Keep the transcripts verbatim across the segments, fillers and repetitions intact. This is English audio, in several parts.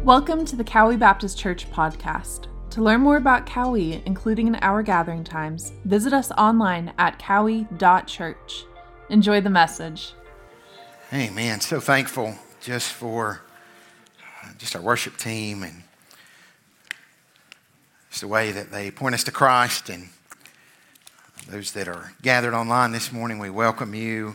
Welcome to the Cowie Baptist Church podcast. To learn more about Cowie, including our gathering times, visit us online at cowie dot church. Enjoy the message. Hey man, so thankful just for just our worship team and just the way that they point us to Christ, and those that are gathered online this morning, we welcome you.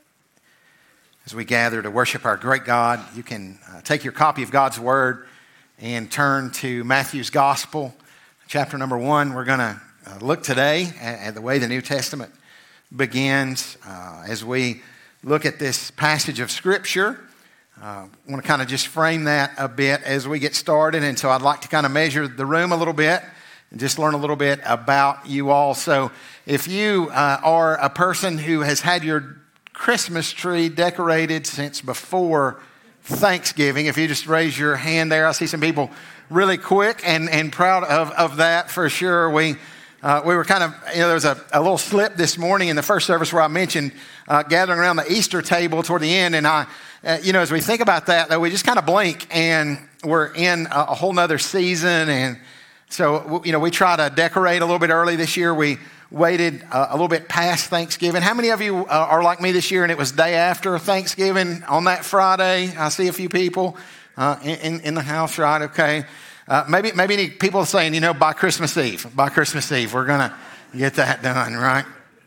As we gather to worship our great God, you can uh, take your copy of God's Word and turn to Matthew's Gospel, chapter number one. We're going to uh, look today at, at the way the New Testament begins. Uh, as we look at this passage of Scripture, uh, I want to kind of just frame that a bit as we get started. And so I'd like to kind of measure the room a little bit and just learn a little bit about you all. So if you uh, are a person who has had your Christmas tree decorated since before Thanksgiving, if you just raise your hand there, I see some people really quick and, and proud of, of that for sure. We uh, we were kind of, you know, there was a, a little slip this morning in the first service where I mentioned uh, gathering around the Easter table toward the end. And I, uh, you know, as we think about that, though, we just kind of blink and we're in a, a whole nother season. And so, you know, we try to decorate a little bit early this year. We waited uh, a little bit past Thanksgiving. How many of you uh, are like me this year and it was day after Thanksgiving on that Friday? I see a few people uh, in, in the house, right? Okay. Uh, maybe maybe any people saying, you know, by Christmas Eve, by Christmas Eve, we're going to get that done, right?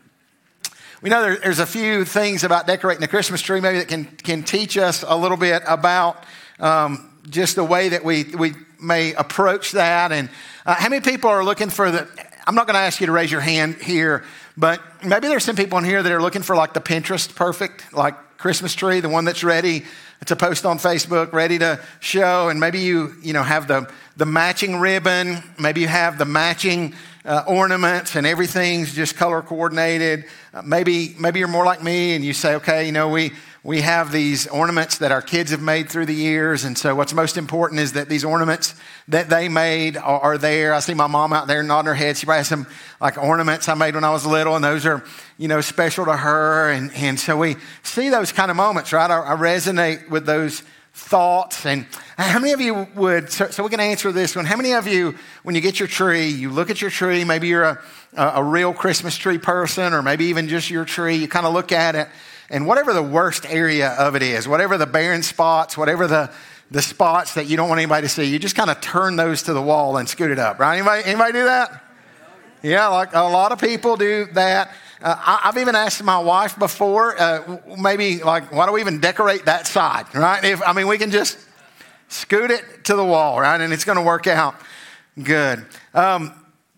We know there, there's a few things about decorating the Christmas tree maybe that can, can teach us a little bit about um, just the way that we, we may approach that. And uh, how many people are looking for the... I'm not going to ask you to raise your hand here, but maybe there's some people in here that are looking for like the Pinterest perfect, like Christmas tree, the one that's ready to post on Facebook, ready to show. And maybe you, you know, have the, the matching ribbon. Maybe you have the matching uh, ornaments and everything's just color coordinated. Uh, maybe, maybe you're more like me and you say, okay, you know, we, we have these ornaments that our kids have made through the years. And so what's most important is that these ornaments that they made are, are there. I see my mom out there nodding her head. She probably has some like ornaments I made when I was little, and those are, you know, special to her. And, and so we see those kind of moments, right? I, I resonate with those thoughts. And how many of you would, so, so we can answer this one. How many of you, when you get your tree, you look at your tree, maybe you're a, a, a real Christmas tree person, or maybe even just your tree, you kind of look at it, and whatever the worst area of it is, whatever the barren spots, whatever the, the spots that you don't want anybody to see, you just kind of turn those to the wall and scoot it up, right? Anybody, anybody do that? Yeah, like a lot of people do that. Uh, I, I've even asked my wife before, uh, maybe like, why do we even decorate that side, right? If I mean, we can just scoot it to the wall, right? And it's going to work out good. Um,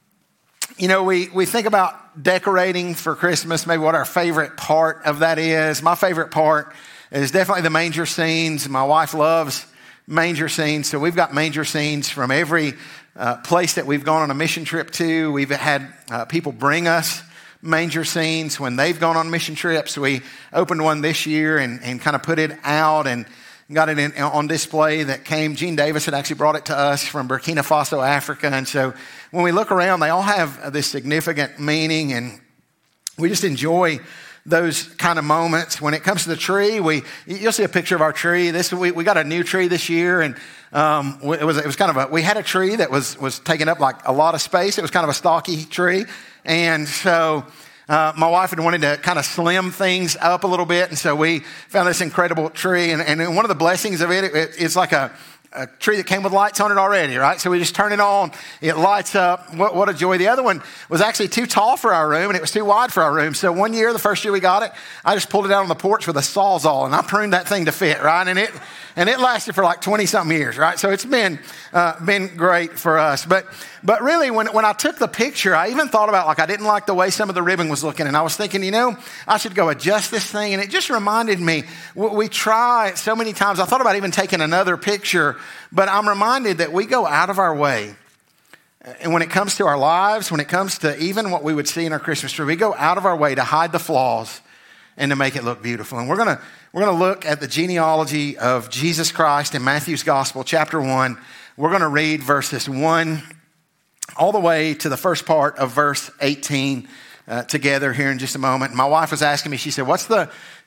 you know, we, we think about decorating for Christmas, maybe what our favorite part of that is. My favorite part is definitely the manger scenes. My wife loves manger scenes. So we've got manger scenes from every uh, place that we've gone on a mission trip to. We've had uh, people bring us manger scenes when they've gone on mission trips. We opened one this year and, and kind of put it out and got it in, on display that came. Gene Davis had actually brought it to us from Burkina Faso, Africa. And so when we look around, they all have this significant meaning, and we just enjoy those kind of moments. When it comes to the tree, we you'll see a picture of our tree. This we, we got a new tree this year, and um, it was it was kind of a we had a tree that was was taking up like a lot of space. It was kind of a stocky tree, and so uh, my wife had wanted to kind of slim things up a little bit, and so we found this incredible tree. And, and one of the blessings of it, it it's like a a tree that came with lights on it already, right? So we just turn it on, it lights up. What, what a joy. The other one was actually too tall for our room, and it was too wide for our room. So one year, the first year we got it, I just pulled it out on the porch with a Sawzall, and I pruned that thing to fit, right? And it and it lasted for like twenty-something years, right? So it's been uh, been great for us. But but really, when, when I took the picture, I even thought about, like, I didn't like the way some of the ribbon was looking, and I was thinking, you know, I should go adjust this thing. And it just reminded me, we try so many times. I thought about even taking another picture, but I'm reminded that we go out of our way. And when it comes to our lives, when it comes to even what we would see in our Christmas tree, we go out of our way to hide the flaws and to make it look beautiful. And we're going to we're going to look at the genealogy of Jesus Christ in Matthew's Gospel, chapter one. We're going to read verses one all the way to the first part of verse eighteen uh, together here in just a moment. My wife was asking me, she said, what's the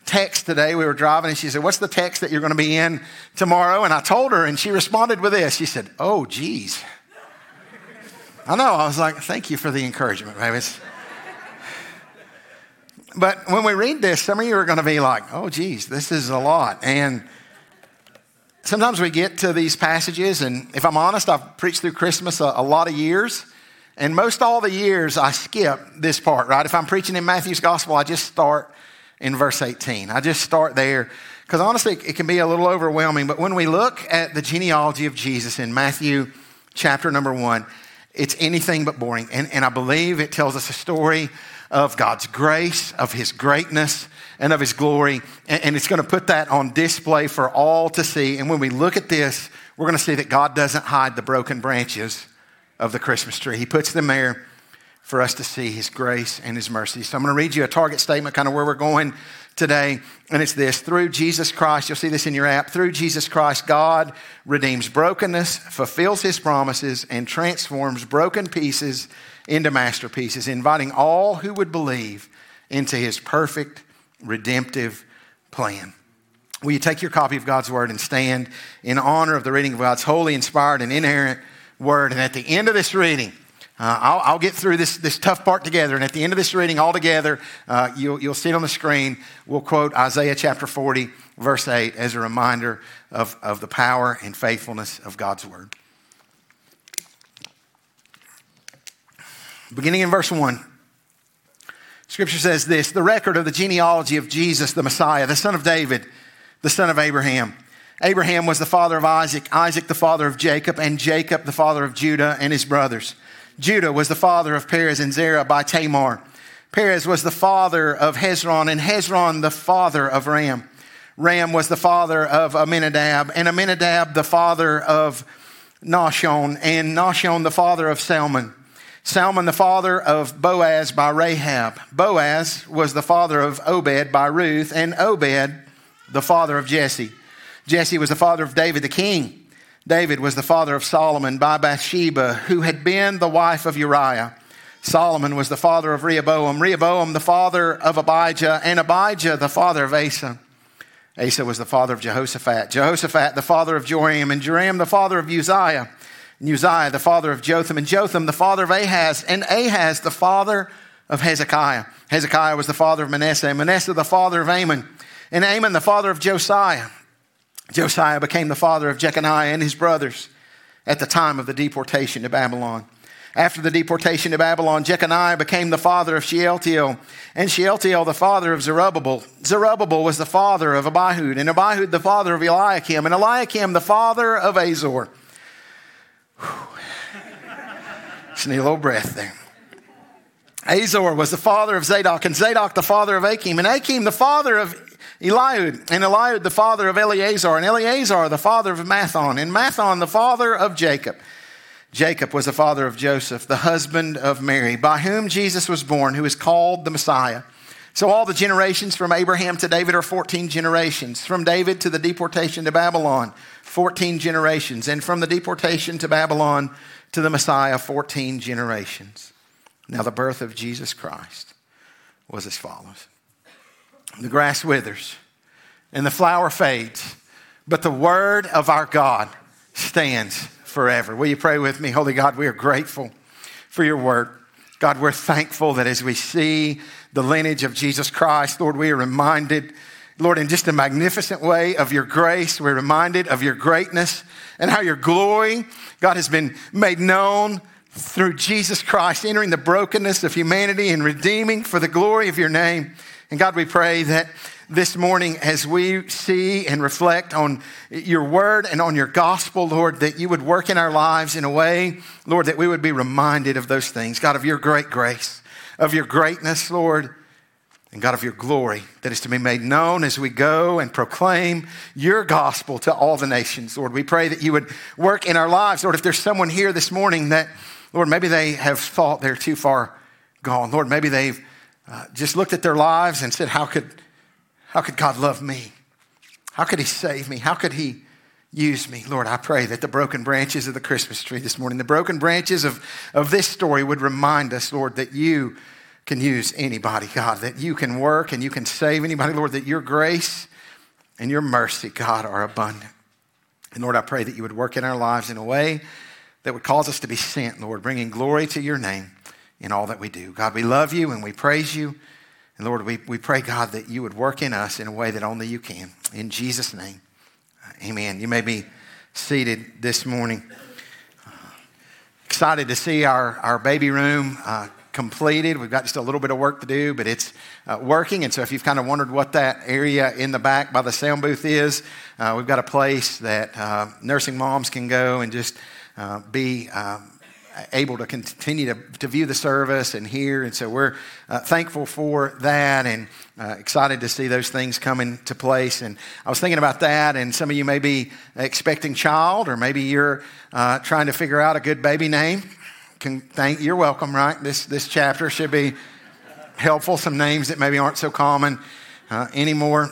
text today. We were driving and she said, what's the text that you're going to be in tomorrow? And I told her and she responded with this. She said, oh, geez. I know. I was like, thank you for the encouragement, baby. It's... But when we read this, some of you are going to be like, oh, geez, this is a lot. And sometimes we get to these passages, and if I'm honest, I've preached through Christmas a, a lot of years. And most all the years, I skip this part, right? If I'm preaching in Matthew's gospel, I just start in verse eighteen. I just start there because honestly, it can be a little overwhelming. But when we look at the genealogy of Jesus in Matthew chapter number one, it's anything but boring. And, and I believe it tells us a story of God's grace, of his greatness, and of his glory. And, and it's going to put that on display for all to see. And when we look at this, we're going to see that God doesn't hide the broken branches of the Christmas tree. He puts them there for us to see his grace and his mercy. So I'm going to read you a target statement, kind of where we're going today. And it's this: through Jesus Christ, you'll see this in your app, through Jesus Christ, God redeems brokenness, fulfills his promises, and transforms broken pieces into masterpieces, inviting all who would believe into his perfect redemptive plan. Will you take your copy of God's word and stand in honor of the reading of God's holy, inspired, and inerrant word? And at the end of this reading, uh, I'll, I'll get through this, this tough part together. And at the end of this reading all together, uh, you'll, you'll see it on the screen. We'll quote Isaiah chapter forty, verse eight as a reminder of, of the power and faithfulness of God's word. Beginning in verse one, Scripture says this: the record of the genealogy of Jesus, the Messiah, the son of David, the son of Abraham. Abraham was the father of Isaac, Isaac the father of Jacob, and Jacob the father of Judah and his brothers. Judah was the father of Perez and Zerah by Tamar. Perez was the father of Hezron, and Hezron the father of Ram. Ram was the father of Amminadab, and Amminadab the father of Nahshon, and Nahshon the father of Salmon. Salmon the father of Boaz by Rahab. Boaz was the father of Obed by Ruth, and Obed the father of Jesse. Jesse was the father of David the king. David was the father of Solomon by Bathsheba, who had been the wife of Uriah. Solomon was the father of Rehoboam. Rehoboam the father of Abijah, and Abijah the father of Asa. Asa was the father of Jehoshaphat. Jehoshaphat the father of Joram, and Joram the father of Uzziah. And Uzziah the father of Jotham, and Jotham the father of Ahaz, and Ahaz the father of Hezekiah. Hezekiah was the father of Manasseh, and Manasseh the father of Amon, and Amon the father of Josiah. Josiah became the father of Jeconiah and his brothers at the time of the deportation to Babylon. After the deportation to Babylon, Jeconiah became the father of Shealtiel, and Shealtiel the father of Zerubbabel. Zerubbabel was the father of Abihud, and Abihud the father of Eliakim, and Eliakim the father of Azor. Just need a little breath there. Azor was the father of Zadok, and Zadok the father of Achim, and Achim the father of Eliud, and Eliud the father of Eleazar, and Eleazar the father of Mathon, and Mathon the father of Jacob. Jacob was the father of Joseph, the husband of Mary, by whom Jesus was born, who is called the Messiah. So all the generations from Abraham to David are fourteen generations. From David to the deportation to Babylon, fourteen generations. And from the deportation to Babylon to the Messiah, fourteen generations. Now the birth of Jesus Christ was as follows. The grass withers and the flower fades, but the word of our God stands forever. Will you pray with me? Holy God, we are grateful for your word. God, we're thankful that as we see the lineage of Jesus Christ, Lord, we are reminded, Lord, in just a magnificent way of your grace. We're reminded of your greatness and how your glory, God, has been made known through Jesus Christ, entering the brokenness of humanity and redeeming for the glory of your name. And God, we pray that this morning as we see and reflect on your word and on your gospel, Lord, that you would work in our lives in a way, Lord, that we would be reminded of those things. God, of your great grace, of your greatness, Lord, and God, of your glory that is to be made known as we go and proclaim your gospel to all the nations. Lord, we pray that you would work in our lives. Lord, if there's someone here this morning that, Lord, maybe they have thought they're too far gone. Lord, maybe they've Uh, just looked at their lives and said, how could, how could God love me? How could he save me? How could he use me? Lord, I pray that the broken branches of the Christmas tree this morning, the broken branches of, of this story would remind us, Lord, that you can use anybody, God, that you can work and you can save anybody, Lord, that your grace and your mercy, God, are abundant. And Lord, I pray that you would work in our lives in a way that would cause us to be sent, Lord, bringing glory to your name in all that we do. God, we love you and we praise you. And Lord, we, we pray, God, that you would work in us in a way that only you can. In Jesus' name, amen. You may be seated this morning. Uh, excited to see our, our baby room uh, completed. We've got just a little bit of work to do, but it's uh, working. And so if you've kind of wondered what that area in the back by the sound booth is, uh, we've got a place that uh, nursing moms can go and just uh, be um, able to continue to, to view the service and hear. And so we're uh, thankful for that and uh, excited to see those things come into place. And I was thinking about that, and some of you may be expecting child, or maybe you're uh, trying to figure out a good baby name. Can thank, you're welcome, right? This this chapter should be helpful. Some names that maybe aren't so common uh, anymore.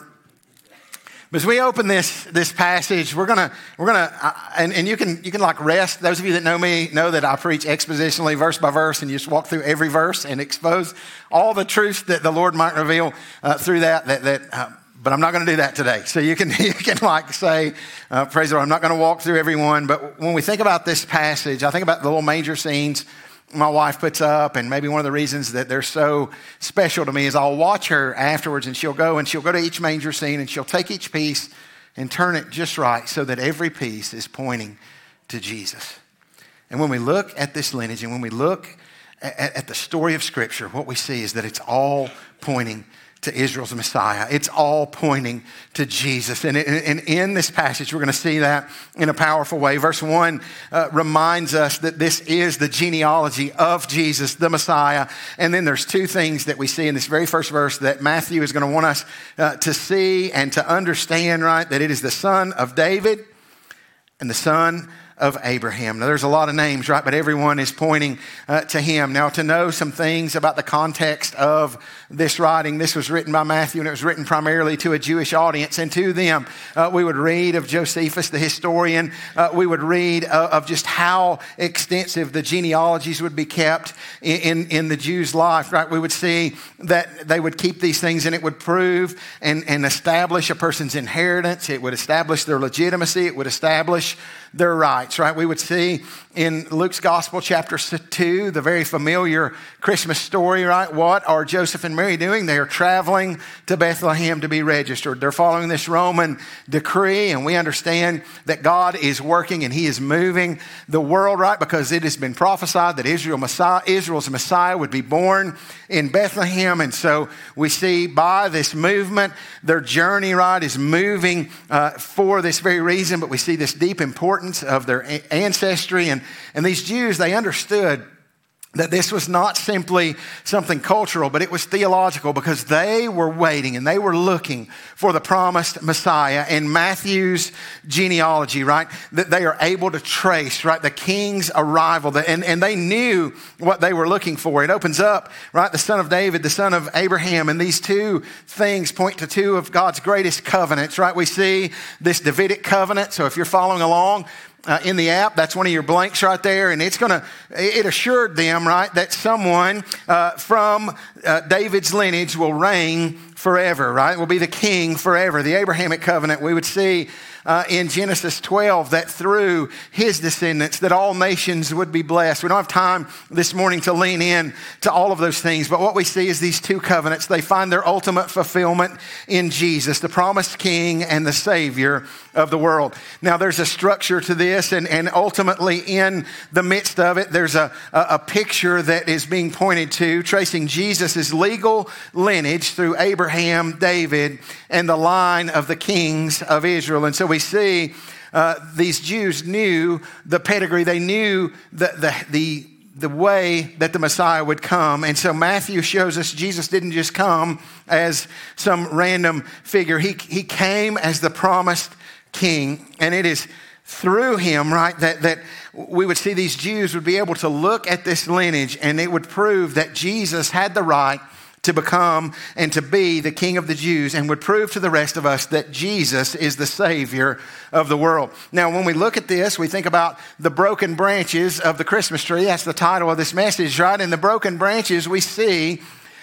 But as we open this this passage, we're gonna we're gonna uh, and, and you can you can like rest. Those of you that know me know that I preach expositionally, verse by verse, and you just walk through every verse and expose all the truths that the Lord might reveal uh, through that. That that. Uh, But I'm not going to do that today. So you can you can like say, uh, praise the Lord, I'm not going to walk through every one. But when we think about this passage, I think about the little manger scenes my wife puts up. And maybe one of the reasons that they're so special to me is I'll watch her afterwards, and she'll go and she'll go to each manger scene, and she'll take each piece and turn it just right so that every piece is pointing to Jesus. And when we look at this lineage and when we look at, at the story of Scripture, what we see is that it's all pointing to Israel's Messiah. It's all pointing to Jesus. And in, in this passage, we're going to see that in a powerful way. Verse one uh, reminds us that this is the genealogy of Jesus, the Messiah. And then there's two things that we see in this very first verse that Matthew is going to want us uh, to see and to understand, right? That it is the son of David and the son of Abraham. Now, there's a lot of names, right? But everyone is pointing uh, to him. Now, to know some things about the context of this writing, this was written by Matthew, and it was written primarily to a Jewish audience. And to them, uh, we would read of Josephus, the historian. Uh, we would read uh, of just how extensive the genealogies would be kept in, in, in the Jews' life, right? We would see that they would keep these things, and it would prove and, and establish a person's inheritance. It would establish their legitimacy. It would establish their rights, right? We would see in Luke's Gospel, chapter two, the very familiar Christmas story, right? What are Joseph and Mary doing? They are traveling to Bethlehem to be registered. They're following this Roman decree, and we understand that God is working and he is moving the world, right? Because it has been prophesied that Israel Messiah, Israel's Messiah would be born in Bethlehem. And so we see by this movement, their journey, right, is moving uh, for this very reason. But we see this deep importance of their ancestry. And, and these Jews, they understood that this was not simply something cultural, but it was theological, because they were waiting and they were looking for the promised Messiah. In Matthew's genealogy, right, that they are able to trace, right, the king's arrival. And, and they knew what they were looking for. It opens up, right, the son of David, the son of Abraham. And these two things point to two of God's greatest covenants, right? We see this Davidic covenant. So if you're following along, Uh, in the app, that's one of your blanks right there. And it's going to, it assured them, right, that someone uh, from uh, David's lineage will reign forever, right? Will be the king forever. The Abrahamic covenant, we would see uh, in Genesis twelve that through his descendants that all nations would be blessed. We don't have time this morning to lean in to all of those things, but what we see is these two covenants, they find their ultimate fulfillment in Jesus, the promised king and the Savior of the world. Now, there's a structure to this, and, and ultimately in the midst of it, there's a, a, a picture that is being pointed to, tracing Jesus' legal lineage through Abraham, David, and the line of the kings of Israel. And so we see uh, these Jews knew the pedigree. They knew the, the, the, the way that the Messiah would come. And so Matthew shows us Jesus didn't just come as some random figure. He, he came as the promised king, and it is through him, right, that, that we would see these Jews would be able to look at this lineage, and it would prove that Jesus had the right to become and to be the King of the Jews, and would prove to the rest of us that Jesus is the Savior of the world. Now, when we look at this, we think about the broken branches of the Christmas tree. That's the title of this message, right? In the broken branches, we see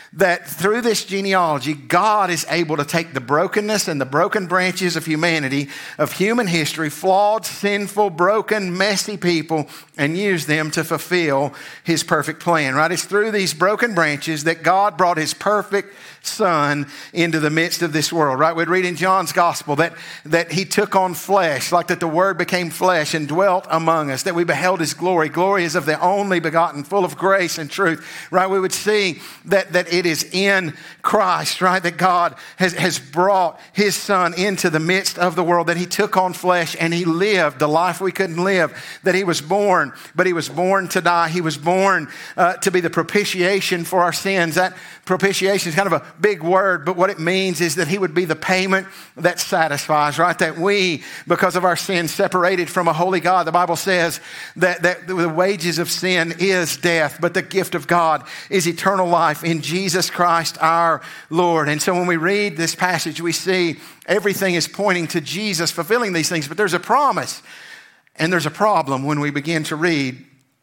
that through this genealogy, God is able to take the brokenness and the broken branches of humanity, of human history, flawed, sinful, broken, messy people, and use them to fulfill his perfect plan, right? It's through these broken branches that God brought his perfect Son into the midst of this world, right? We'd read in John's gospel that, that he took on flesh, like that the word became flesh and dwelt among us, that we beheld his glory. Glory is of the only begotten, full of grace and truth, right? We would see that, that it is in Christ, right? That God has, has brought his Son into the midst of the world, that he took on flesh and he lived the life we couldn't live, that he was born, but he was born to die. He was born uh, to be the propitiation for our sins. That propitiation is kind of a big word, but what it means is that he would be the payment that satisfies, right? That we, because of our sin, separated from a holy God. The Bible says that, that the wages of sin is death, but the gift of God is eternal life in Jesus Christ our Lord. And so when we read this passage, we see everything is pointing to Jesus fulfilling these things, but there's a promise and there's a problem when we begin to read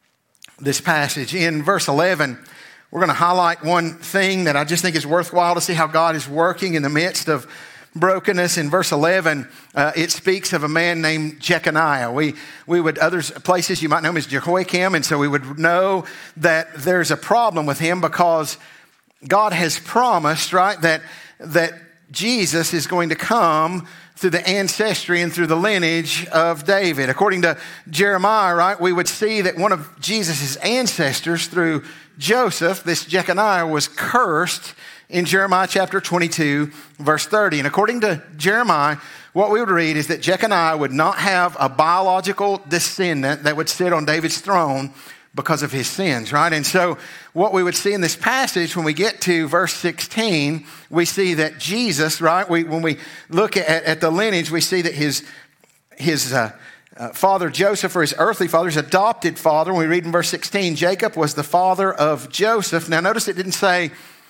this passage. In verse eleven, we're going to highlight one thing that I just think is worthwhile to see how God is working in the midst of brokenness. In verse eleven, uh, it speaks of a man named Jeconiah. We we would, other places you might know him as Jehoiakim, and so we would know that there's a problem with him because God has promised, right, that, that Jesus is going to come through the ancestry and through the lineage of David. According to Jeremiah, right, we would see that one of Jesus' ancestors through Joseph, this Jeconiah, was cursed in Jeremiah chapter twenty-two, verse thirty. And according to Jeremiah, what we would read is that Jeconiah would not have a biological descendant that would sit on David's throne because of his sins, right? And so what we would see in this passage, when we get to verse sixteen, we see that Jesus, right, we, when we look at, at the lineage, we see that his, his uh, uh, father Joseph, or his earthly father, his adopted father, when we read in verse sixteen, Jacob was the father of Joseph. Now notice it didn't say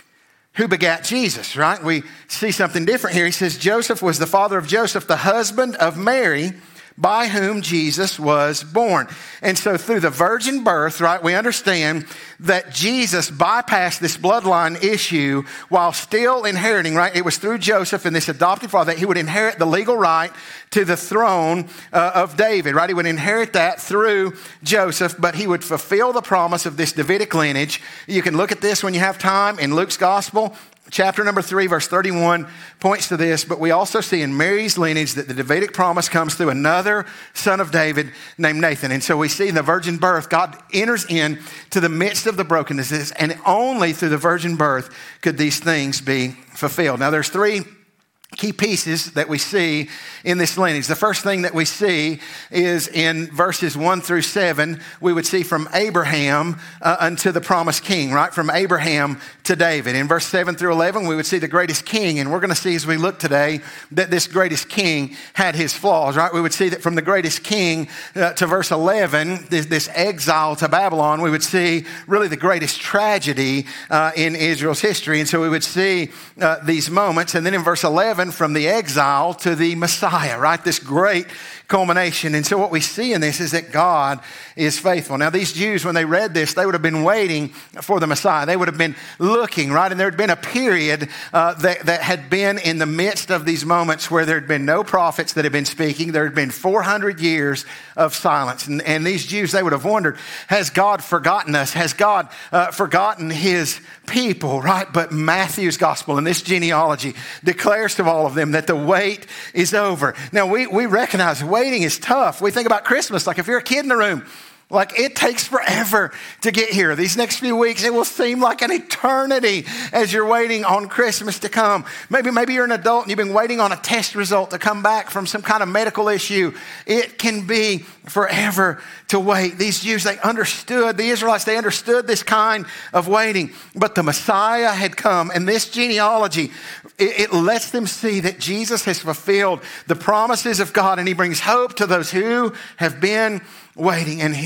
who begat Jesus, right? We see something different here. He says Joseph was the father of Joseph, the husband of Mary, by whom Jesus was born. And so through the virgin birth, right, we understand that Jesus bypassed this bloodline issue while still inheriting, right? It was through Joseph and this adopted father that he would inherit the legal right to the throne uh, of David, right? He would inherit that through Joseph, but he would fulfill the promise of this Davidic lineage. You can look at this when you have time in Luke's gospel. Chapter number three, verse thirty-one points to this, but we also see in Mary's lineage that the Davidic promise comes through another son of David named Nathan. And so we see in the virgin birth, God enters in to the midst of the brokennesses, and only through the virgin birth could these things be fulfilled. Now there's three key pieces that we see in this lineage. The first thing that we see is in verses one through seven, we would see from Abraham uh, unto the promised king, right? From Abraham to David. In verse seven through eleven, we would see the greatest king. And we're going to see as we look today that this greatest king had his flaws, right? We would see that from the greatest king uh, to verse eleven, this, this exile to Babylon, we would see really the greatest tragedy uh, in Israel's history. And so we would see uh, these moments. And then in verse eleven, from the exile to the Messiah, right? This great culmination. And so what we see in this is that God is faithful. Now these Jews, when they read this, they would have been waiting for the Messiah. They would have been looking, right? And there had been a period uh, that, that had been in the midst of these moments where there had been no prophets that had been speaking. There had been four hundred years of silence. And, and these Jews, they would have wondered, has God forgotten us? Has God uh, forgotten his people, right? But Matthew's gospel and this genealogy declares to all of them that the wait is over. Now we, we recognize waiting is tough. We think about Christmas, like if you're a kid in the room, like it takes forever to get here. These next few weeks, it will seem like an eternity as you're waiting on Christmas to come. Maybe, maybe you're an adult and you've been waiting on a test result to come back from some kind of medical issue. It can be forever to wait. These Jews, they understood, the Israelites, they understood this kind of waiting. But the Messiah had come, and this genealogy, it, it lets them see that Jesus has fulfilled the promises of God, and he brings hope to those who have been waiting. And here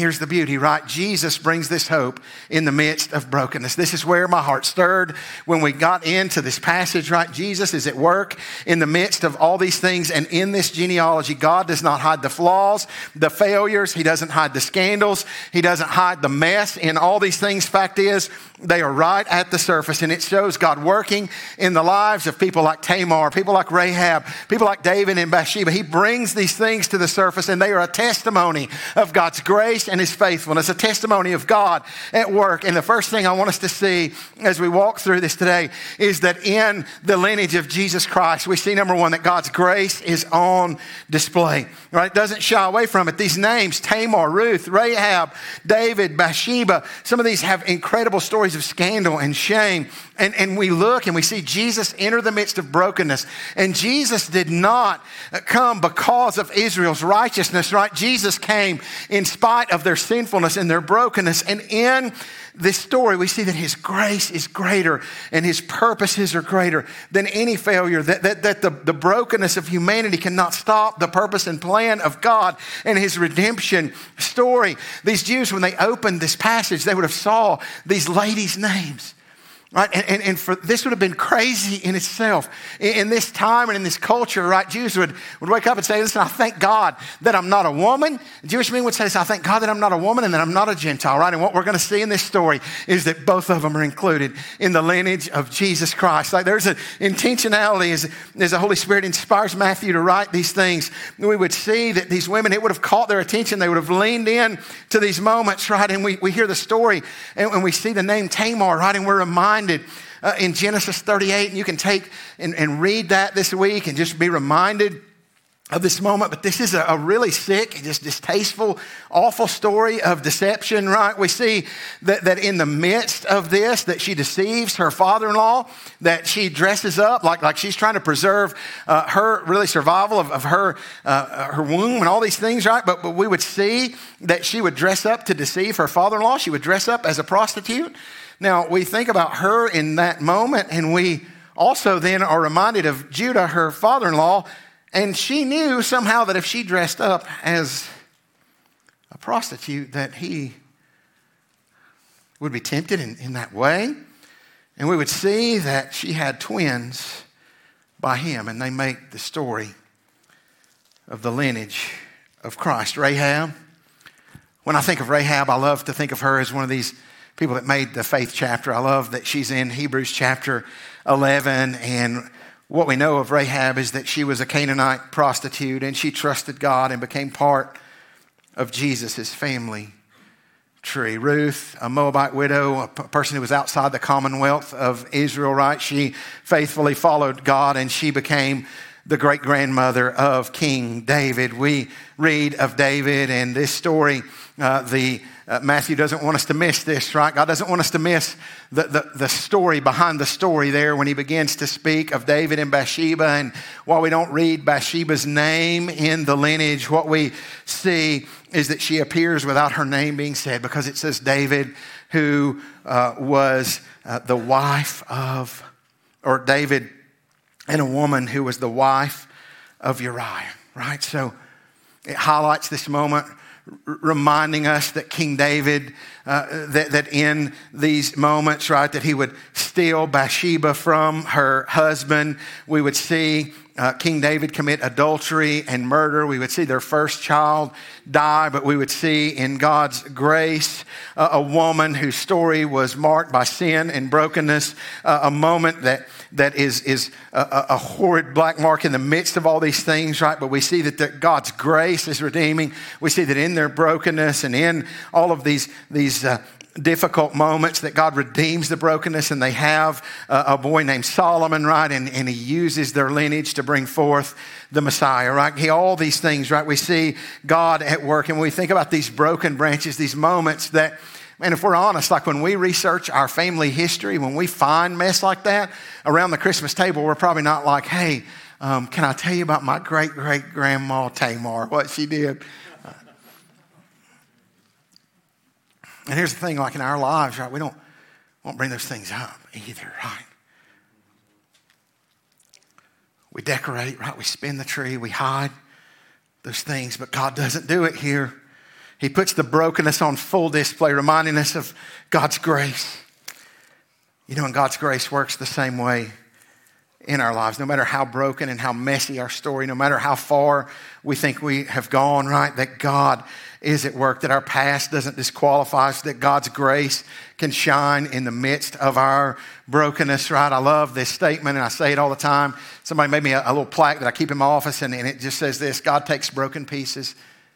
here's the beauty, right? Jesus brings this hope in the midst of brokenness. This is where my heart stirred when we got into this passage, right? Jesus is at work in the midst of all these things. And in this genealogy, God does not hide the flaws, the failures. He doesn't hide the scandals. He doesn't hide the mess in all these things. Fact is, they are right at the surface. And it shows God working in the lives of people like Tamar, people like Rahab, people like David and Bathsheba. He brings these things to the surface, and they are a testimony of God's grace and his faithfulness, a testimony of God at work. And the first thing I want us to see as we walk through this today is that in the lineage of Jesus Christ, we see, number one, that God's grace is on display, right? It doesn't shy away from it. These names, Tamar, Ruth, Rahab, David, Bathsheba, some of these have incredible stories of scandal and shame. And, and we look and we see Jesus enter the midst of brokenness. And Jesus did not come because of Israel's righteousness, right? Jesus came in spite of their sinfulness and their brokenness. And in this story, we see that his grace is greater and his purposes are greater than any failure, that, that, that the, the brokenness of humanity cannot stop the purpose and plan of God and his redemption story. These Jews, when they opened this passage, they would have saw these ladies' names. Right? And, and, and for this would have been crazy in itself. In, in this time and in this culture, right, Jews would, would wake up and say, listen, I thank God that I'm not a woman. Jewish men would say this, I thank God that I'm not a woman and that I'm not a Gentile, right? And what we're going to see in this story is that both of them are included in the lineage of Jesus Christ. Like there's an intentionality as, as the Holy Spirit inspires Matthew to write these things. We would see that these women, it would have caught their attention. They would have leaned in to these moments, right? And we, we hear the story and, and we see the name Tamar, right? And we're reminded Uh, in Genesis thirty-eight, and you can take and, and read that this week and just be reminded of this moment. But this is a, a really sick, just distasteful, awful story of deception, right? We see that, that in the midst of this, that she deceives her father-in-law, that she dresses up like, like she's trying to preserve uh, her really survival of, of her, uh, her womb and all these things, right? But, but we would see that she would dress up to deceive her father-in-law. She would dress up as a prostitute. Now, we think about her in that moment, and we also then are reminded of Judah, her father-in-law, and she knew somehow that if she dressed up as a prostitute, that he would be tempted in, in that way. And we would see that she had twins by him, and they make the story of the lineage of Christ. Rahab, when I think of Rahab, I love to think of her as one of these people that made the faith chapter. I love that she's in Hebrews chapter eleven. And what we know of Rahab is that she was a Canaanite prostitute and she trusted God and became part of Jesus' family tree. Ruth, a Moabite widow, a person who was outside the commonwealth of Israel, right? She faithfully followed God and she became the great-grandmother of King David. We read of David and this story, uh, the Uh, Matthew doesn't want us to miss this, right? God doesn't want us to miss the, the, the story behind the story there when he begins to speak of David and Bathsheba. And while we don't read Bathsheba's name in the lineage, what we see is that she appears without her name being said, because it says David, who uh, was uh, the wife of, or David and a woman who was the wife of Uriah, right? So it highlights this moment, reminding us that King David, uh, that, that in these moments, right, that he would steal Bathsheba from her husband. We would see uh, King David commit adultery and murder. We would see their first child die, but we would see in God's grace uh, a woman whose story was marked by sin and brokenness, uh, a moment that that is, is a, a horrid black mark in the midst of all these things, right? But we see that the, God's grace is redeeming. We see that in their brokenness and in all of these, these uh, difficult moments that God redeems the brokenness, and they have uh, a boy named Solomon, right? And, and he uses their lineage to bring forth the Messiah, right? He, all these things, right? We see God at work. And when we think about these broken branches, these moments that, and if we're honest, like when we research our family history, when we find mess like that around the Christmas table, we're probably not like, hey, um, can I tell you about my great-great-grandma Tamar, what she did? And here's the thing, like in our lives, right, we don't, won't bring those things up either, right? We decorate, right? We spin the tree, we hide those things, but God doesn't do it here. He puts the brokenness on full display, reminding us of God's grace. You know, and God's grace works the same way in our lives. No matter how broken and how messy our story, no matter how far we think we have gone, right, that God is at work, that our past doesn't disqualify us, that God's grace can shine in the midst of our brokenness, right? I love this statement, and I say it all the time. Somebody made me a, a little plaque that I keep in my office, and, and it just says this: God takes broken pieces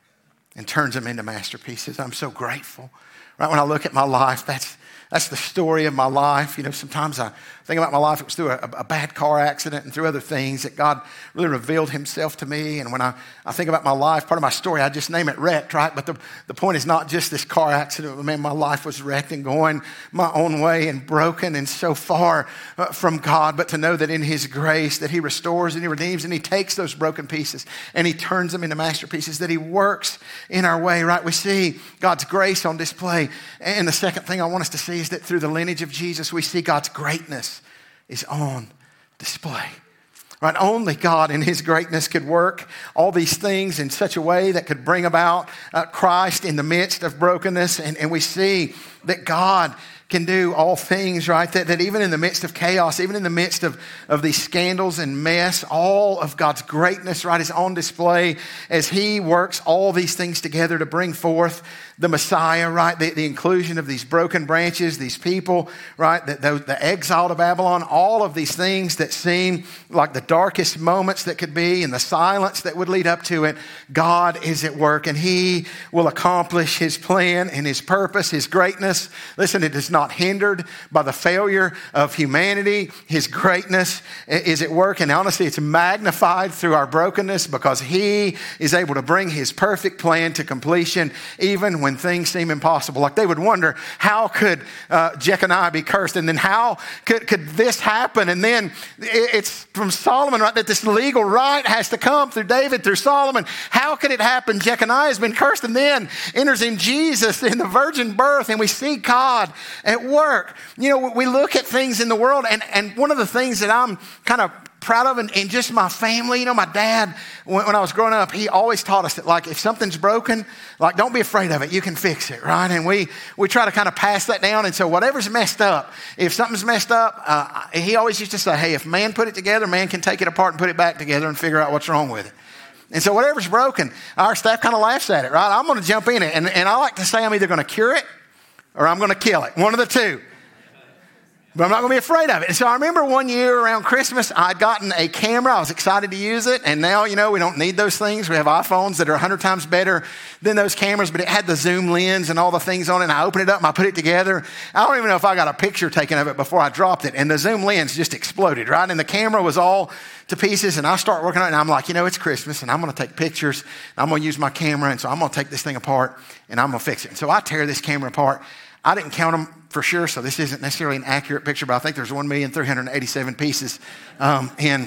and turns them into masterpieces. I'm so grateful. Right, when I look at my life, that's That's the story of my life. You know, sometimes I think about my life, it was through a, a bad car accident and through other things that God really revealed himself to me. And when I, I think about my life, part of my story, I just name it wrecked, right? But the, the point is not just this car accident. Man, my life was wrecked and going my own way and broken and so far uh, from God. But to know that in his grace that he restores and he redeems and he takes those broken pieces and he turns them into masterpieces, that he works in our way, right? We see God's grace on display. And the second thing I want us to see is that through the lineage of Jesus, we see God's greatness is on display. Right? Only God in his greatness could work all these things in such a way that could bring about uh, Christ in the midst of brokenness. And, and we see that God can do all things, right? That, that even in the midst of chaos, even in the midst of, of these scandals and mess, all of God's greatness, right, is on display as he works all these things together to bring forth the Messiah, right? The, the inclusion of these broken branches, these people, right? The, the, the exile to Babylon, all of these things that seem like the darkest moments that could be and the silence that would lead up to it. God is at work and he will accomplish his plan and his purpose, his greatness. Listen, it is not hindered by the failure of humanity. His greatness is at work, and honestly, it's magnified through our brokenness because he is able to bring his perfect plan to completion even when things seem impossible. Like they would wonder, how could uh, Jeconiah be cursed? And then how could, could this happen? And then it's from Solomon, right, that this legal right has to come through David, through Solomon. How could it happen? Jeconiah has been cursed, and then enters in Jesus in the virgin birth, and we see God at work. You know, we look at things in the world, and, and one of the things that I'm kind of proud of, and, and just my family, you know, my dad, when, when I was growing up, he always taught us that, like, if something's broken, like, don't be afraid of it. You can fix it, right? And we we try to kind of pass that down. And so whatever's messed up, if something's messed up, uh, he always used to say, hey, if man put it together, man can take it apart and put it back together and figure out what's wrong with it. And so whatever's broken, our staff kind of laughs at it, right? I'm going to jump in it. And, and I like to say I'm either going to cure it or I'm going to kill it. One of the two. But I'm not going to be afraid of it. And so I remember one year around Christmas, I'd gotten a camera. I was excited to use it. And now, you know, we don't need those things. We have iPhones that are a hundred times better than those cameras. But it had the zoom lens and all the things on it. And I opened it up and I put it together. I don't even know if I got a picture taken of it before I dropped it. And the zoom lens just exploded, right? And the camera was all to pieces. And I start working on it. And I'm like, you know, it's Christmas. And I'm going to take pictures. And I'm going to use my camera. And so I'm going to take this thing apart. And I'm going to fix it. And so I tear this camera apart. I didn't count them for sure, so this isn't necessarily an accurate picture, but I think there's one million three hundred eighty-seven pieces um, in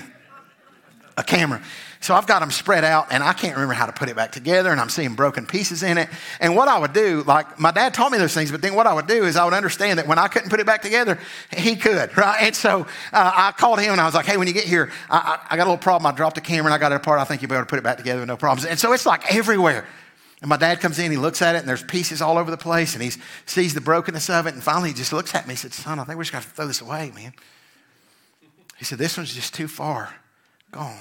a camera. So I've got them spread out, and I can't remember how to put it back together, and I'm seeing broken pieces in it. And what I would do, like, my dad taught me those things, but then what I would do is I would understand that when I couldn't put it back together, he could, right? And so uh, I called him, and I was like, hey, when you get here, I, I, I got a little problem. I dropped the camera, and I got it apart. I think you'll be able to put it back together with no problems. And so it's like everywhere. And my dad comes in, he looks at it, and there's pieces all over the place, and he sees the brokenness of it, and finally he just looks at me and he said, son, I think we just got to throw this away, man. He said, this one's just too far gone.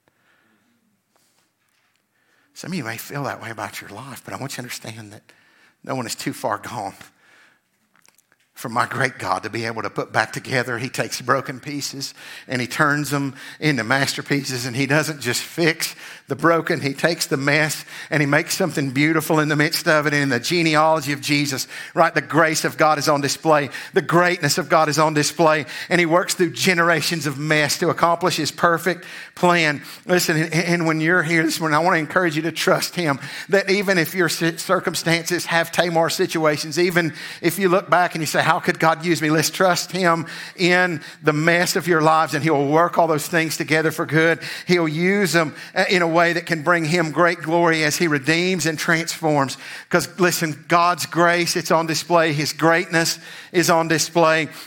Some of you may feel that way about your life, but I want you to understand that no one is too far gone for my great God to be able to put back together. He takes broken pieces and he turns them into masterpieces, and he doesn't just fix the broken. He takes the mess and he makes something beautiful in the midst of it. And in the genealogy of Jesus, right, the grace of God is on display. The greatness of God is on display, and he works through generations of mess to accomplish his perfect plan. Listen, and when you're here this morning, I want to encourage you to trust him, that even if your circumstances have Tamar situations, even if you look back and you say, how could God use me? Let's trust him in the mess of your lives, and he'll work all those things together for good. He'll use them in a way that can bring him great glory as he redeems and transforms. Because listen, God's grace, it's on display. His greatness is on display.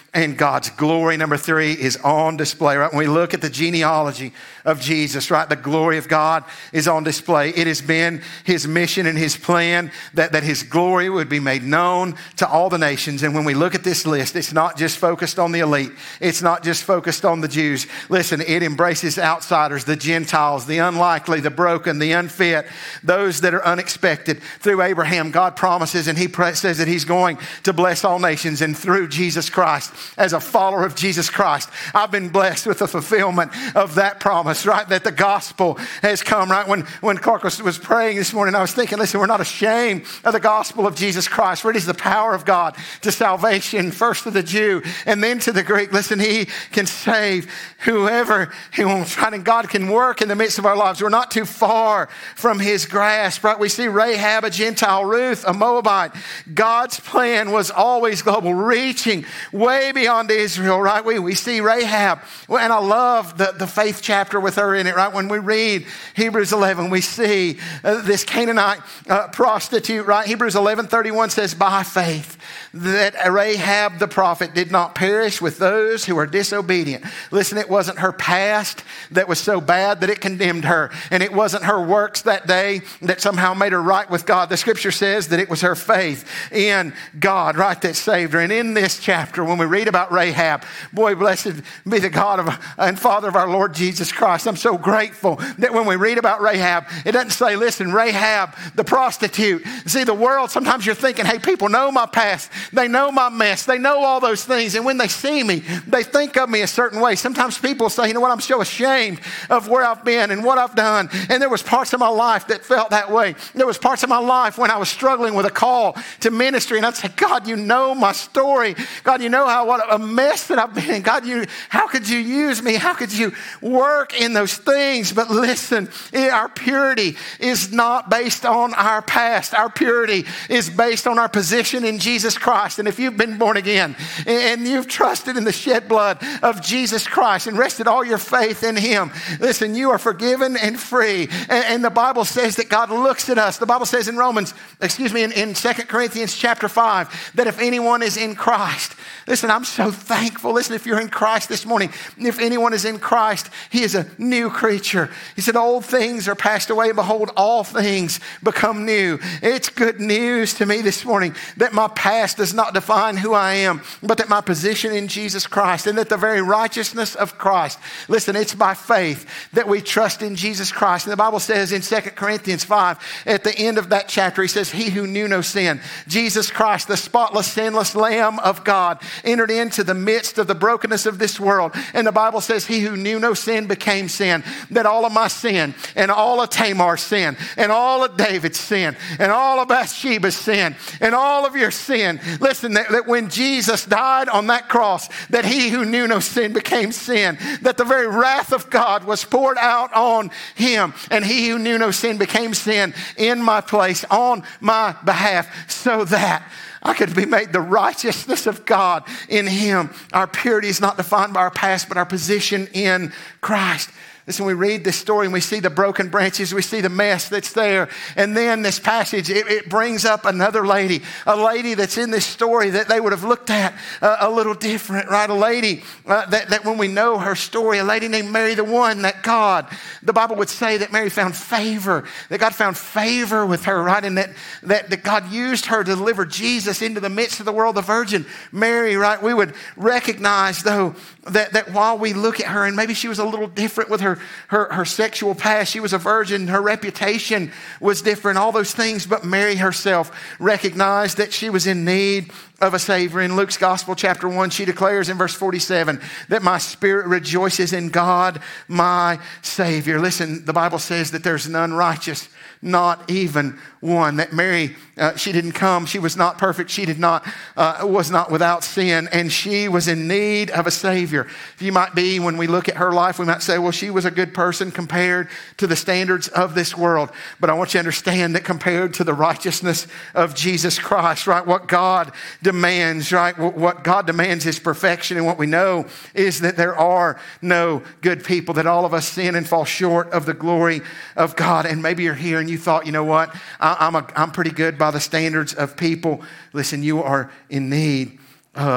and God's glory, number three, is on display, right? When we look at the genealogy of Jesus, right, the glory of God is on display. It has been his mission and his plan that, that his glory would be made known to all the nations. And when we look at this list, it's not just focused on the elite. It's not just focused on the Jews. Listen, it embraces outsiders, the Gentiles, the unlikely, the broken, the unfit, those that are unexpected. Through Abraham, God promises, and he says that he's going to bless all nations. And through Jesus Christ, as a follower of Jesus Christ, I've been blessed with the fulfillment of that promise, right? That the gospel has come, right? When, when Clark was, was praying this morning, I was thinking, listen, we're not ashamed of the gospel of Jesus Christ, for it is the power of God to salvation, first to the Jew and then to the Greek. Listen, he can save whoever he wants, right? And God can work in the midst of our lives. We're not too far from his grasp, right? We see Rahab, a Gentile, Ruth, a Moabite. God's plan was always global, reaching way beyond Israel, right? We, we see Rahab, and I love the, the faith chapter with her in it, right? When we read Hebrews eleven, we see uh, this Canaanite uh, prostitute, right? Hebrews eleven thirty-one says, by faith, that Rahab the prophet did not perish with those who are disobedient. Listen, it wasn't her past that was so bad that it condemned her. And it wasn't her works that day that somehow made her right with God. The scripture says that it was her faith in God, right, that saved her. And in this chapter, when we read about Rahab, boy, blessed be the God of and Father of our Lord Jesus Christ. I'm so grateful that when we read about Rahab, it doesn't say, listen, Rahab, the prostitute. See, the world, sometimes you're thinking, hey, people know my past. They know my mess. They know all those things. And when they see me, they think of me a certain way. Sometimes people say, you know what, I'm so ashamed of where I've been and what I've done. And there was parts of my life that felt that way. There was parts of my life when I was struggling with a call to ministry. And I'd say, God, you know my story. God, you know how what a mess that I've been in. God, you, how could you use me? How could you work in those things? But listen, our purity is not based on our past. Our purity is based on our position in Jesus Christ. And if you've been born again and you've trusted in the shed blood of Jesus Christ and rested all your faith in him, listen, you are forgiven and free. And, and the Bible says that God looks at us. The Bible says in Romans, excuse me, in, in Second Corinthians chapter five, that if anyone is in Christ, listen, I'm so thankful. Listen, if you're in Christ this morning, if anyone is in Christ, he is a new creature. He said, old things are passed away. Behold, all things become new. It's good news to me this morning that my past does not define who I am, but that my position in Jesus Christ and that the very righteousness of Christ, listen, it's by faith that we trust in Jesus Christ. And the Bible says in Second Corinthians five, at the end of that chapter, he says, he who knew no sin, Jesus Christ, the spotless, sinless Lamb of God, entered into the midst of the brokenness of this world. And the Bible says, he who knew no sin became sin, that all of my sin and all of Tamar's sin and all of David's sin and all of Bathsheba's sin and all of your sin, listen, that, that when Jesus died on that cross, that he who knew no sin became sin, that the very wrath of God was poured out on him, and he who knew no sin became sin in my place, on my behalf, so that I could be made the righteousness of God in him. Our purity is not defined by our past, but our position in Christ. Listen, we read this story and we see the broken branches, we see the mess that's there. And then this passage, it, it brings up another lady, a lady that's in this story that they would have looked at uh, a little different, right? A lady uh, that, that when we know her story, a lady named Mary, the one that God, the Bible would say that Mary found favor, that God found favor with her, right? And that, that, that God used her to deliver Jesus into the midst of the world, the Virgin Mary, right? We would recognize, though, that, that while we look at her, and maybe she was a little different with her Her, her sexual past. She was a virgin. Her reputation was different, all those things. But Mary herself recognized that she was in need of a Savior. In Luke's Gospel, chapter one, she declares in verse forty-seven that my spirit rejoices in God, my Savior. Listen, the Bible says that there's none righteous, not even one. That Mary, uh, she didn't come. She was not perfect. She did not, uh, was not without sin. And she was in need of a Savior. You might be, when we look at her life, we might say, well, she was a good person compared to the standards of this world. But I want you to understand that compared to the righteousness of Jesus Christ, right? What God demands, right? What God demands is perfection. And what we know is that there are no good people, that all of us sin and fall short of the glory of God. And maybe you're here and you thought, you know what? I, I'm, a, I'm pretty good by the standards of people. Listen, you are in need of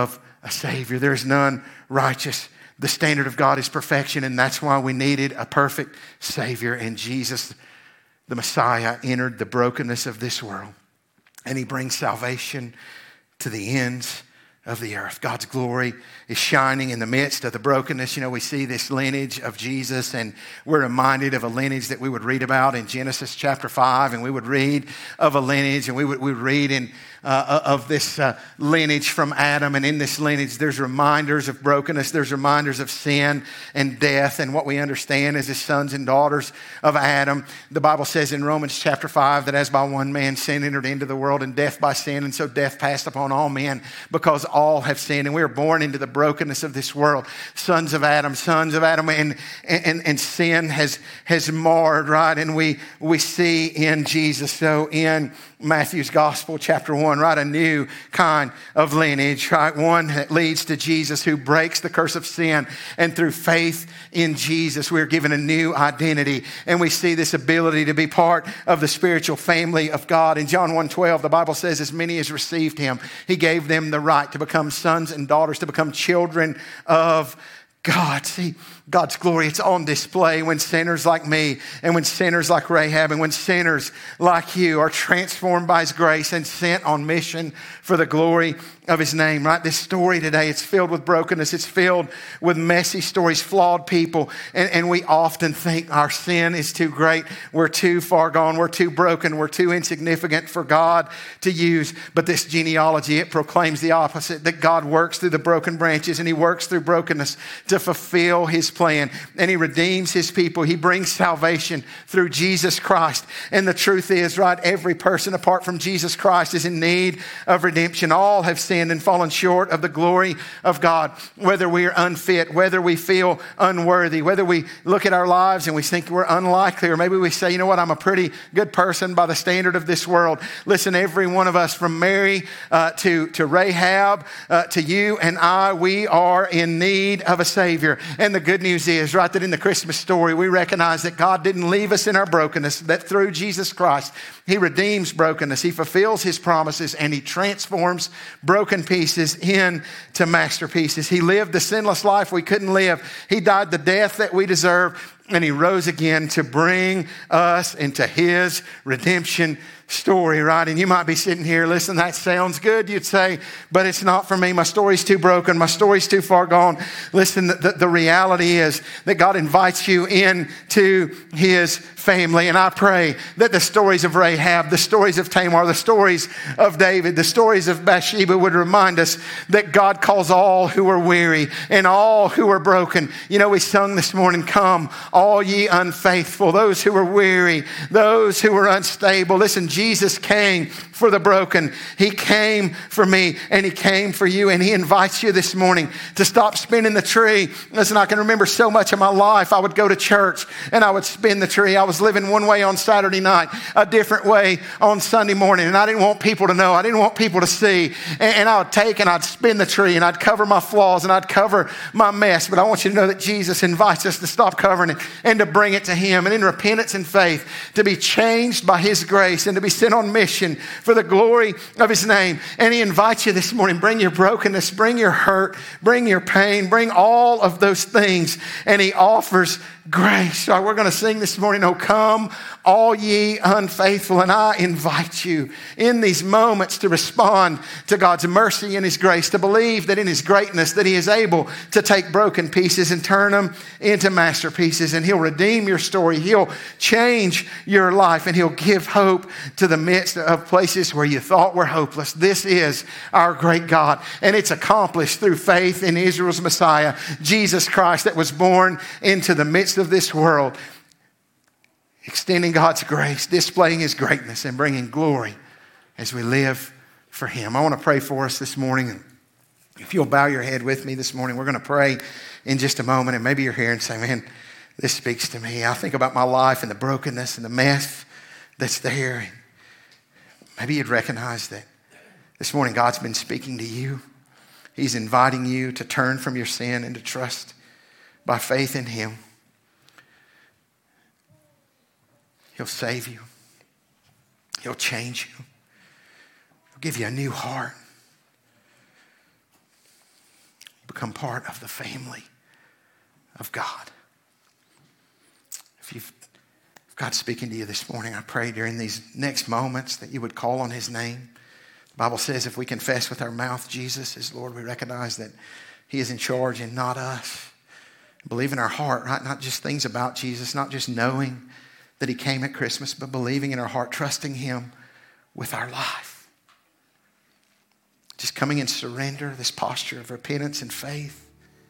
a Savior. There's none righteous. The standard of God is perfection, and that's why we needed a perfect Savior. And Jesus, the Messiah, entered the brokenness of this world, and he brings salvation to the ends of the earth. God's glory is shining in the midst of the brokenness. You know, we see this lineage of Jesus, and we're reminded of a lineage that we would read about in Genesis chapter five, and we would read of a lineage, and we would, we would read in Uh, of this uh, lineage from Adam. And in this lineage, there's reminders of brokenness. There's reminders of sin and death and what we understand as the sons and daughters of Adam. The Bible says in Romans chapter five that as by one man sin entered into the world, and death by sin, and so death passed upon all men because all have sinned. And we are born into the brokenness of this world. Sons of Adam, sons of Adam, and and, and sin has, has marred, right? And we, we see in Jesus, so in Matthew's Gospel, chapter one, right? A new kind of lineage, right? One that leads to Jesus, who breaks the curse of sin. And through faith in Jesus, we're given a new identity. And we see this ability to be part of the spiritual family of God. In John one twelve, the Bible says, as many as received him, he gave them the right to become sons and daughters, to become children of God. See, God's glory, it's on display when sinners like me, and when sinners like Rahab, and when sinners like you are transformed by his grace and sent on mission for the glory of his name, right? This story today, it's filled with brokenness. It's filled with messy stories, flawed people. And, and we often think our sin is too great. We're too far gone. We're too broken. We're too insignificant for God to use. But this genealogy, it proclaims the opposite, that God works through the broken branches, and he works through brokenness to fulfill his plan. And he redeems his people. He brings salvation through Jesus Christ. And the truth is, right, every person apart from Jesus Christ is in need of redemption. All have sinned and fallen short of the glory of God. Whether we are unfit, whether we feel unworthy, whether we look at our lives and we think we're unlikely, or maybe we say, you know what, I'm a pretty good person by the standard of this world. Listen, every one of us, from Mary uh, to, to Rahab, uh, to you and I, we are in need of a Savior. And the good news is, right, that in the Christmas story, we recognize that God didn't leave us in our brokenness, that through Jesus Christ, he redeems brokenness, he fulfills his promises, and he transforms broken pieces into masterpieces. He lived the sinless life we couldn't live. He died the death that we deserve, and he rose again to bring us into his redemption story, right? And you might be sitting here, listen, that sounds good, you'd say, but it's not for me. My story's too broken. My story's too far gone. Listen, the, the reality is that God invites you into his family. And I pray that the stories of Rahab, the stories of Tamar, the stories of David, the stories of Bathsheba would remind us that God calls all who are weary and all who are broken. You know, we sung this morning, come, all ye unfaithful, those who are weary, those who are unstable. Listen, Jesus came for the broken. He came for me, and he came for you, and he invites you this morning to stop spinning the tree. Listen, I can remember so much of my life. I would go to church and I would spin the tree. I was living one way on Saturday night, a different way on Sunday morning, and I didn't want people to know. I didn't want people to see. And, and I would take and I'd spin the tree, and I'd cover my flaws, and I'd cover my mess. But I want you to know that Jesus invites us to stop covering it and to bring it to him, and in repentance and faith to be changed by his grace and to be sent on mission for the glory of his name. And he invites you this morning, bring your brokenness, bring your hurt, bring your pain, bring all of those things, and he offers grace. So we're going to sing this morning, oh come all ye unfaithful. And I invite you in these moments to respond to God's mercy and his grace, to believe that in his greatness that he is able to take broken pieces and turn them into masterpieces. And he'll redeem your story. He'll change your life, and he'll give hope to the midst of places where you thought were hopeless. This is our great God, and it's accomplished through faith in Israel's Messiah, Jesus Christ, that was born into the midst of this world, extending God's grace, displaying his greatness, and bringing glory as we live for him. I want to pray for us this morning. And if you'll bow your head with me this morning, we're going to pray in just a moment. And maybe you're here and say, man, this speaks to me. I think about my life and the brokenness and the mess that's there. Maybe you'd recognize that this morning God's been speaking to you. He's inviting you to turn from your sin and to trust by faith in him. He'll save you. He'll change you. He'll give you a new heart. become part of the family of God. If you've if God's speaking to you this morning, I pray during these next moments that you would call on his name. The Bible says if we confess with our mouth Jesus is Lord, we recognize that he is in charge and not us. Believe in our heart, right? Not just things about Jesus, not just knowing that he came at Christmas, but believing in our heart, trusting him with our life. Just coming in surrender, this posture of repentance and faith.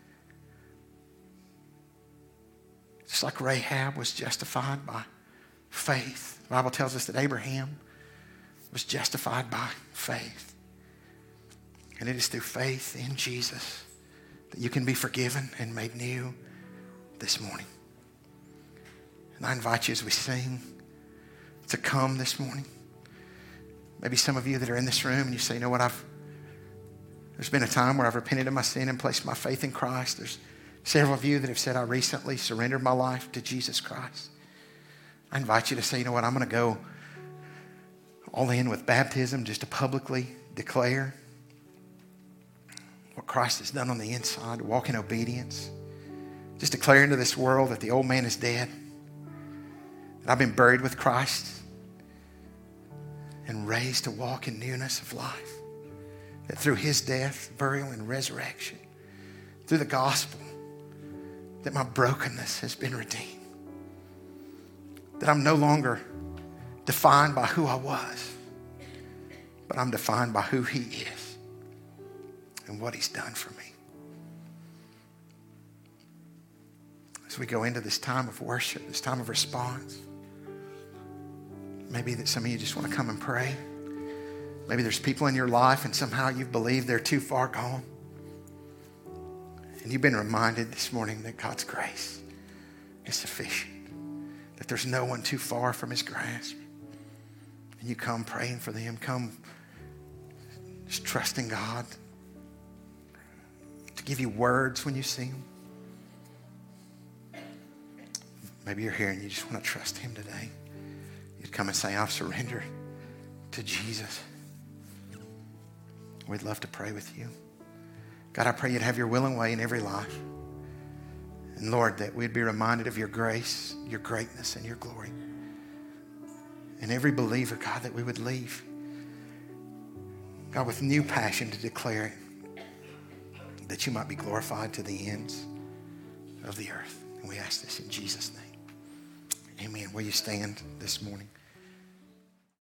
Just like Rahab was justified by faith. The Bible tells us that Abraham was justified by faith. And it is through faith in Jesus that you can be forgiven and made new this morning. And I invite you as we sing to come this morning. Maybe some of you that are in this room and you say, you know what, I've there's been a time where I've repented of my sin and placed my faith in Christ. There's several of you that have said, I recently surrendered my life to Jesus Christ. I invite you to say, you know what, I'm going to go all in with baptism just to publicly declare what Christ has done on the inside, walk in obedience. Just declare into this world that the old man is dead. That I've been buried with Christ and raised to walk in newness of life. That through his death, burial, and resurrection, through the gospel, that my brokenness has been redeemed. That I'm no longer defined by who I was, but I'm defined by who he is and what he's done for me. As we go into this time of worship, this time of response, maybe that some of you just want to come and pray. Maybe there's people in your life and somehow you've believed they're too far gone. And you've been reminded this morning that God's grace is sufficient. That there's no one too far from his grasp. And you come praying for them. Come just trusting God to give you words when you see them. Maybe you're here and you just want to trust him today. You'd come and say, I've surrendered to Jesus. We'd love to pray with you. God, I pray you'd have your will and way in every life. And Lord, that we'd be reminded of your grace, your greatness, and your glory. And every believer, God, that we would leave, God, with new passion to declare it, that you might be glorified to the ends of the earth. And we ask this in Jesus' name. Amen. Will you stand this morning?